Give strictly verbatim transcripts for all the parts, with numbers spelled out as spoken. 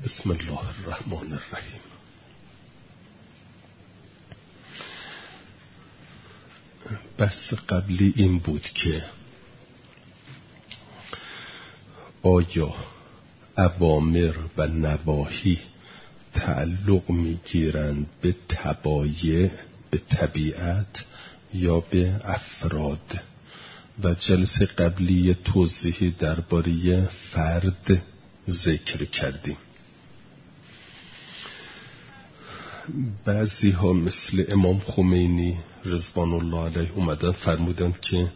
بسم الله الرحمن الرحیم. بحث قبلی این بود که آیا اوامر و نواهی تعلق میگیرند به طبایع، به طبیعت یا به افراد؟ و جلسه قبلی توضیحی درباره فرد ذکر کردیم. بعضی ها مثل امام خمینی رضوان الله علیه اومدن فرمودن که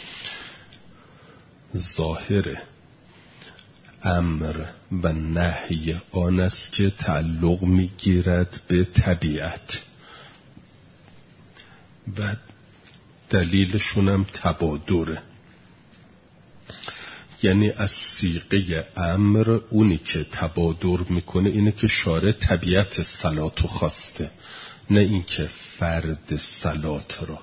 ظاهر امر و نهی آن است که تعلق میگیرد به طبیعت و دلیلشون هم تبادره. یعنی از صیغه امر اونی که تبادر میکنه اینه که شارع طبیعت صلاتو خواسته، نه اینکه فرد صلات را.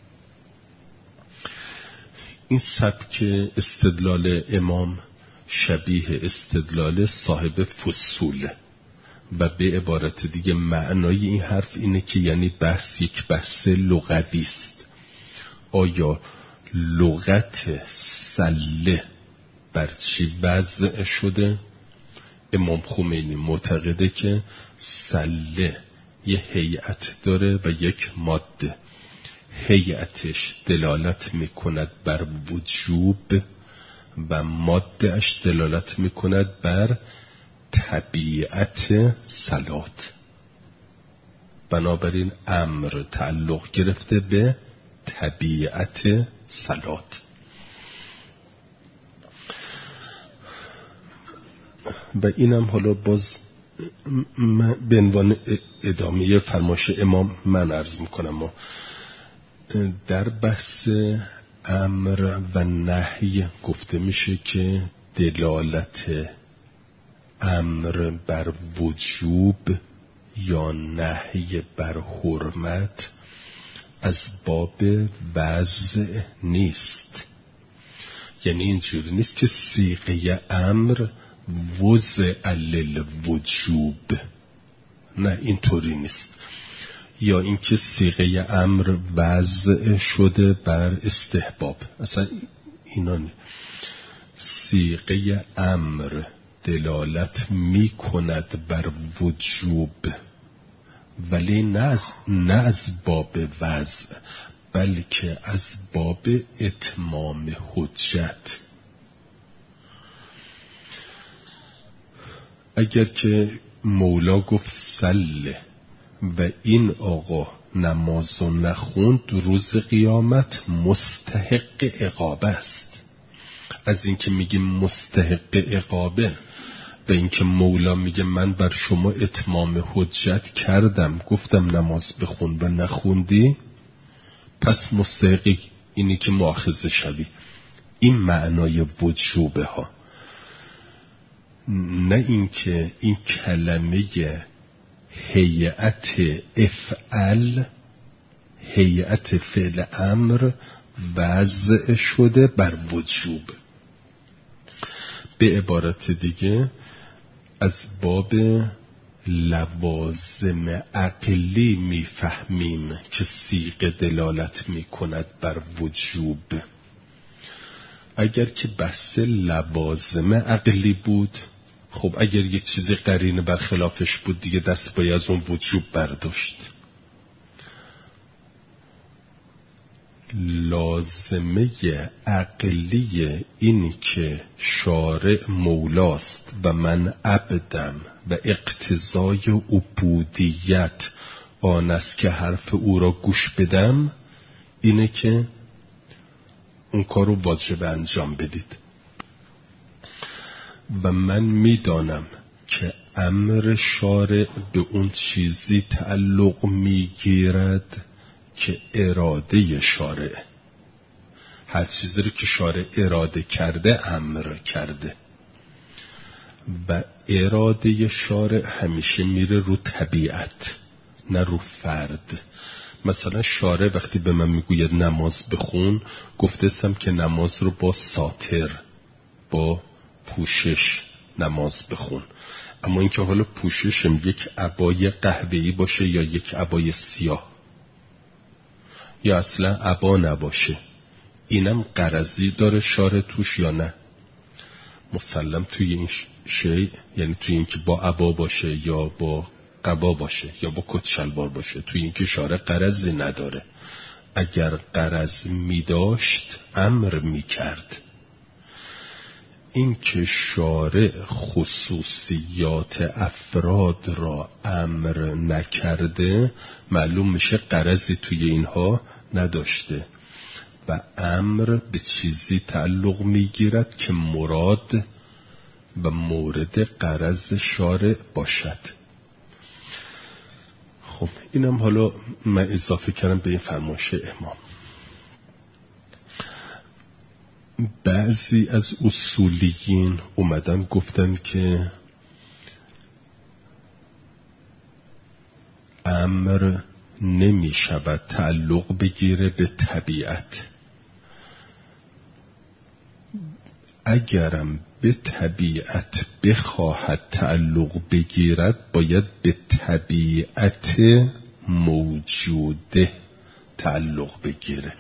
این سبک استدلال امام شبیه استدلال صاحب فصوله و به عبارت دیگه معنای این حرف اینه که یعنی بحث یک بحث لغوی است. آیا لغت سله بر چی وضع شده؟ امام خمینی معتقده که سله یه هیئت داره و یک ماده. هیئتش دلالت میکند بر وجوب و ماده اش دلالت میکند بر طبیعت صلات. بنابراین امر تعلق گرفته به طبیعت صلات. و اینم حالا باز به عنوان ادامه فرمایش امام من عرض میکنم. ما در بحث امر و نهی گفته میشه که دلالت امر بر وجوب یا نهی بر حرمت از باب وضع نیست. یعنی اینجوری نیست که صیغه امر وضع للوجوب، نه اینطوری نیست. یا اینکه صیغه امر وضع شده بر استحباب، اصلا اینا نه. صیغه امر دلالت می کند بر وجوب ولی نه از, نه از باب وضع بلکه از باب اتمام حجت. اگر که مولا گفت سله و این آقا نمازو نخوند روز قیامت مستحق عقابه است. از اینکه میگیم مستحق عقابه و اینکه مولا میگه من بر شما اتمام حجت کردم، گفتم نماز بخون و نخوندی، پس مستحقی اینی که مؤاخذه شوی. این معنای وجوبه ها، نه اینکه این کلمه هیئت افعل، هیئت فعل امر وضع شده بر وجوب. به عبارت دیگه از باب لوازم عقلی میفهمیم که صیغه دلالت میکند بر وجوب. اگر که بحث لوازم عقلی بود، خب اگر یه چیزی قرینه برخلافش بود دیگه دست باید از اون وجوب برداشت. لازمه عقلی این که شارع مولاست و من عبدم و اقتضای عبودیت آن است که حرف او را گوش بدم، اینه که اون کارو واجب انجام بدید. و من میدانم که امر شارع به اون چیزی تعلق میگیرد که اراده شارع. هر چیزی رو که شارع اراده کرده امر کرده و اراده شارع همیشه میره رو طبیعت نه رو فرد. مثلا شارع وقتی به من میگوید نماز بخون، گفتستم که نماز رو با ساتر، با پوشش نماز بخون. اما اینکه حالا پوششم یک عبای قهوه‌ای باشه یا یک عبای سیاه یا اصلا عبا نباشه، اینم غرضی داره شارع توش یا نه؟ مسلم توی این شی، یعنی توی این که با عبا باشه یا با قبا باشه یا با کت شلوار باشه، توی این که شارع غرضی نداره. اگر غرض می داشت امر می کرد. این که شارع خصوصیات افراد را امر نکرده، معلوم میشه غرضی توی اینها نداشته و امر به چیزی تعلق میگیرد که مراد و مورد غرض شارع باشد. خب اینم حالا من اضافه کردم به این فرمایش امام. بعضی از اصولیین اومدن گفتن که امر نمی شود تعلق بگیره به طبیعت. اگرم به طبیعت بخواهد تعلق بگیرد، باید به طبیعت موجوده تعلق بگیره.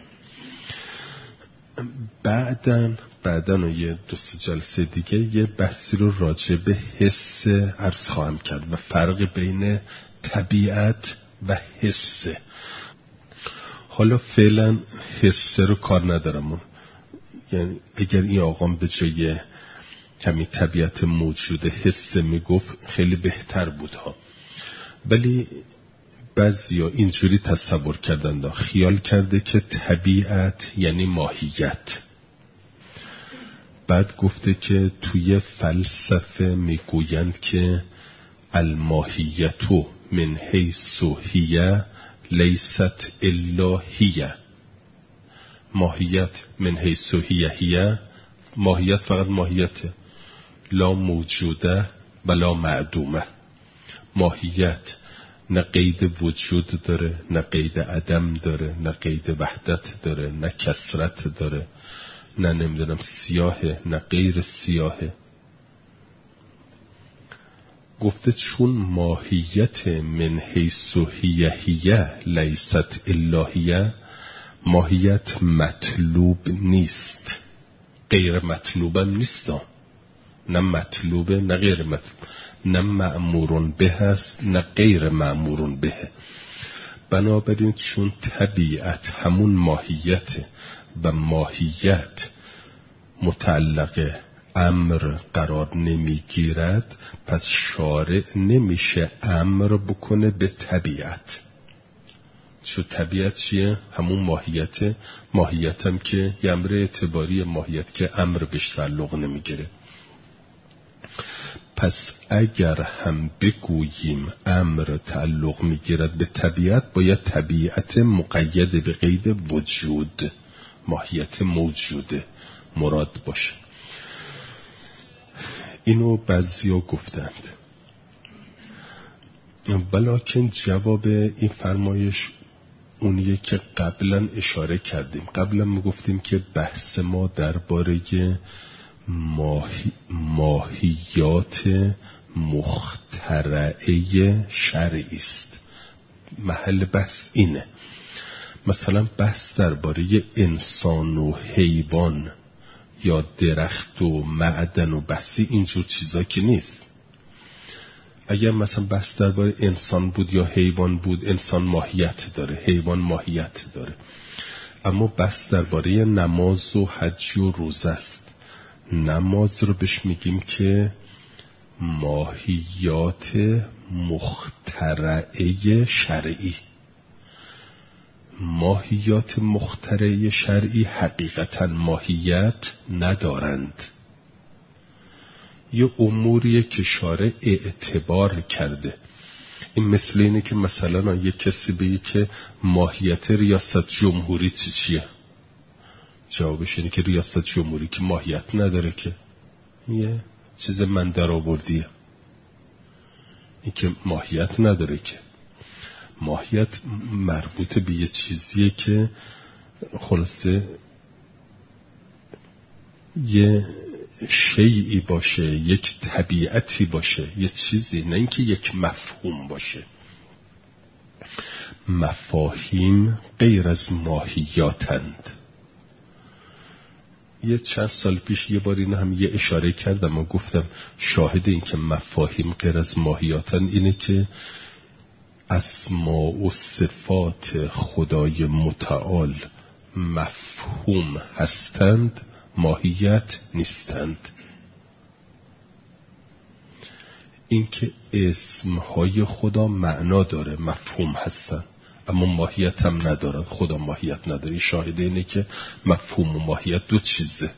بعدن بعدن و یه دو سه جلسه دیگه یه بحثی رو راجع به حس عرض خواهم کرد و فرق بین طبیعت و حس. حالا فعلا حس رو کار ندارم، یعنی اگر این آقام به جای همین طبیعت موجوده حس میگفت خیلی بهتر بود ها. ولی بعضیا اینجوری تصور کردند، خیال کرده که طبیعت یعنی ماهیت. بعد گفته که توی فلسفه میگویند که الماهیتو من حیث هی لیست الا هی. ماهیت من حیث هی هی، ماهیت فقط ماهیته، لا موجوده ولا معدومه. ماهیت نه قید وجود داره، نه قید عدم داره، نه قید وحدت داره، نه کثرت داره، نه نمیدونم سیاهه نه غیر سیاهه. گفته چون ماهیت من حیث هی هی لیست الا هی، ماهیت مطلوب نیست، غیر مطلوبم نیست، نه مطلوبه نه غیر مطلوب، نه مأمورون به هست نه غیر مأمورون به. بنابراین چون طبیعت همون ماهیت و ماهیت متعلق امر قرار نمیگیرد، پس شارع نمیشه امر بکنه به طبیعت. چون طبیعت چیه؟ همون ماهیت. ماهیت هم که یه امر اعتباری ماهیت که امر بهش تعلق نمیگیره. پس اگر هم بگوییم امر تعلق میگیرد به طبیعت، باید طبیعت مقید به قید وجود، ماهیت موجوده مراد باشه. اینو بعضیا گفتند. ولیکن جواب این فرمایش اونیه که قبلا اشاره کردیم. قبلا میگفتیم که بحث ما درباره ماهی ماهیات مخترعه شرعی است. محل بحث اینه. مثلا بحث درباره انسان و حیوان یا درخت و معدن و بحثی اینجور چیزا که نیست. اگر مثلا بحث درباره انسان بود یا حیوان بود، انسان ماهیت داره، حیوان ماهیت داره. اما بحث درباره نماز و حج و روزه است. نماز رو بهش میگیم که ماهیات مخترعه شرعی. ماهیات مخترعه شرعی حقیقتا ماهیت ندارند. یه اموریه که شارع اعتبار کرده. این مثل اینه که مثلا یه کسی بگه که ماهیت ریاست جمهوری چی چیه؟ جوابش اینه که ریاست جمهوری که ماهیت نداره، که یه چیز من در آوردیه. این که ماهیت نداره، که ماهیت مربوط به یه چیزیه که خلاصه یه شیئی باشه، یک طبیعتی باشه، یک چیزی، نه اینکه یک مفهوم باشه. مفاهیم غیر از ماهیاتند. یه چند سال پیش یه بار اینو هم یه اشاره کردم و گفتم شاهد این که مفاهیم غیر از ماهیاتند اینه که اسما و صفات خدای متعال مفهوم هستند، ماهیت نیستند. اینکه اسمهای خدا معنا داره، مفهوم هستند، اما ماهیت هم ندارن. خدا ماهیت نداره. شاهد اینه که مفهوم و ماهیت دو چیزه.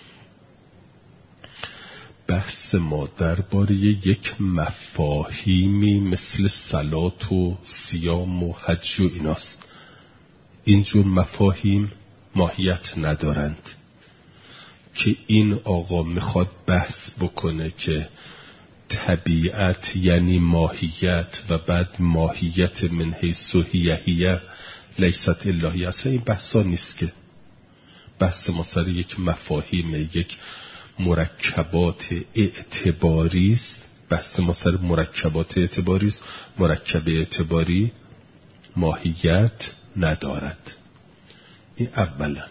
بحث ما درباره یک مفاهیمی مثل صلات و صیام و حج و ایناست. اینجور مفاهیم ماهیت ندارند که این آقا میخواد بحث بکنه که طبیعت یعنی ماهیت و بعد ماهیت من حیث هیه لیست الهی. اصلا این بحثا نیست که. بحث ما سر یک مفاهیم، یک مرکبات اعتباری است. بحث ما سر مرکبات اعتباری است. مرکب اعتباری ماهیت ندارد. این اولا.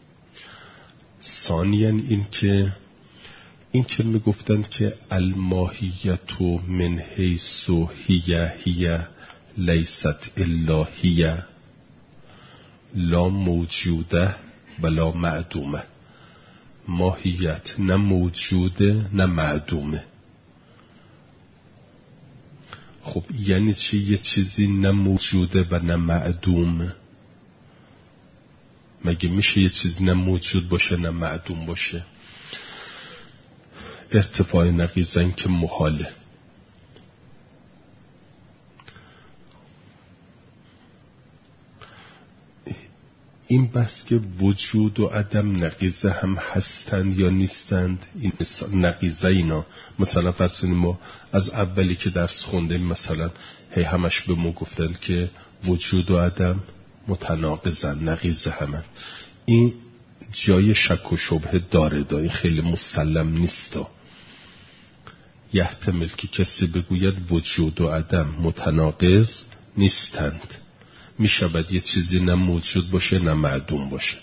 ثانیاً این که این که می گفتن که الماهیت من حیث هیه هیه لیست الا هیه لا موجوده ولا معدومه. ماهیت نه موجوده نه معدومه. خب یعنی چی یه چیزی نه موجوده و نه معدومه؟ مگه میشه یه چیزی نه موجود باشه نه معدوم باشه؟ ارتفاع نقیضن که محاله. این بحث که وجود و عدم نقیضه هم هستند یا نیستند، این نقیضه اینا مثلا فرض ما از اولی که درس خوندیم مثلا هی همش به ما گفتند که وجود و عدم متناقضن، نقیضه همن. این جای شک و شبهه داره، داره خیلی مسلم نیست. یحتمل که کسی بگوید وجود و عدم متناقض نیستند، می شود یه چیزی نه موجود باشه نه معدوم باشه.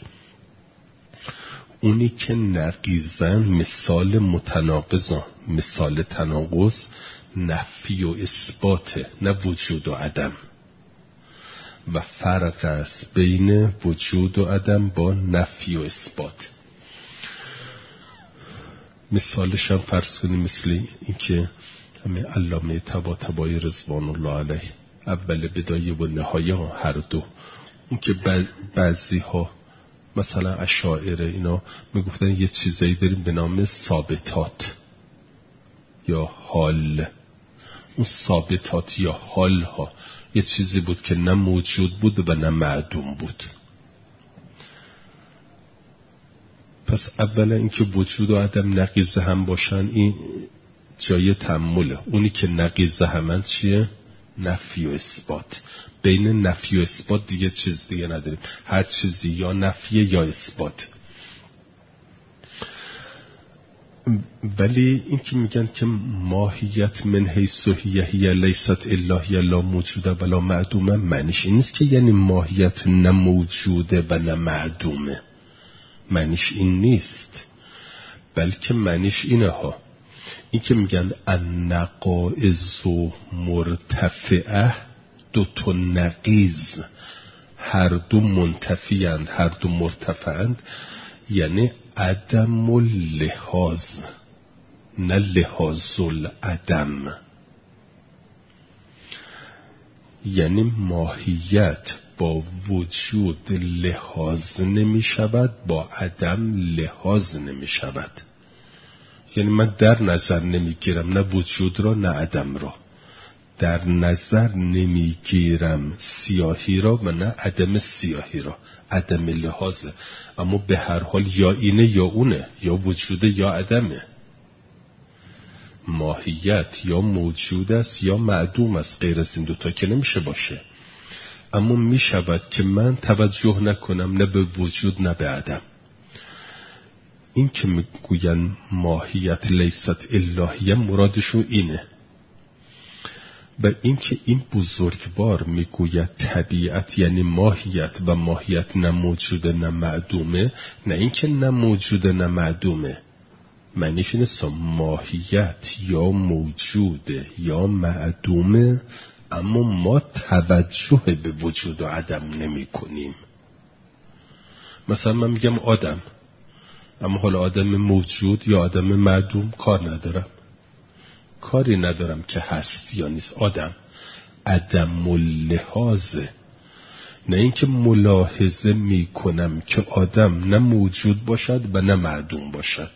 اونی که نقیضن مثال متناقضان، مثال تناقض نفی و اثباته، نه وجود و عدم. و فرق است بین وجود و عدم با نفی و اثبات. مثالش هم فرض کنیم مثل این که همه علامه طباطبایی رضوان الله علیه اول بدایه و نهایه ها هر دو، اون که بعضی ها مثلا اشاعره اینا میگفتن یه چیزایی داریم به نام ثابتات یا حال. اون ثابتات یا حال ها یه چیزی بود که نه موجود بود و نه معدوم بود. پس اولا اینکه وجود و عدم نقیضه هم باشن این جای تأمله. اونی که نقیضه همن چیه؟ نفی و اثبات. بین نفی و اثبات دیگه چیز دیگه نداریم. هر چیزی یا نفی یا اثبات. ولی این که میگن که ماهیت من حیث هیه هیه لیست الا هیه لا موجوده ولا معدومه، معنیش این نیست که یعنی ماهیت نه موجوده و نه معدومه. معنیش این نیست، بلکه معنیش اینه ها. این که میگن النقائض مرتفعه، دو تا نقیض هر دو منتفیند، هر دو مرتفعند، یعنی عدم اللحاظ نه لحاظ العدم. یعنی ماهیت با وجود لحاظ نمی شود، با عدم لحاظ نمی شود. یعنی من در نظر نمی گیرم نه وجود را نه عدم را، در نظر نمی گیرم سیاهی را و نه عدم سیاهی را، عدم لحاظه. اما به هر حال یا اینه یا اونه، یا وجوده یا عدمه. ماهیت یا موجود است یا معدوم است، غیر از این دوتا که نمیشه باشه. اما می شود که من توجه نکنم نه به وجود نه به عدم. این که میگوین ماهیت لیست الهیه مرادشون اینه. و این که این بزرگوار میگوید طبیعت یعنی ماهیت و ماهیت نه موجوده نه معدومه، نه این که نه موجوده نه معدومه، معنیش اینه ماهیت یا موجوده یا معدومه، اما ما توجه به وجود و عدم نمی کنیم. مثلا من میگم آدم، اما حالا آدم موجود یا آدم معدوم کار ندارم، کاری ندارم که هست یا نیست. آدم عدم اللحاظه، نه اینکه ملاحظه می کنم که آدم نه موجود باشد و نه معدوم باشد.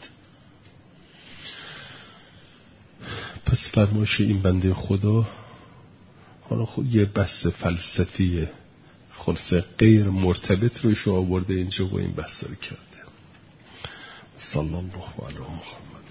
پس فرمایش این بنده خدا حالا خود یه بحث فلسفی خلاصه غیر مرتبط روش آورده اینجا با این بحث رو کرده. صلی الله علیه محمد.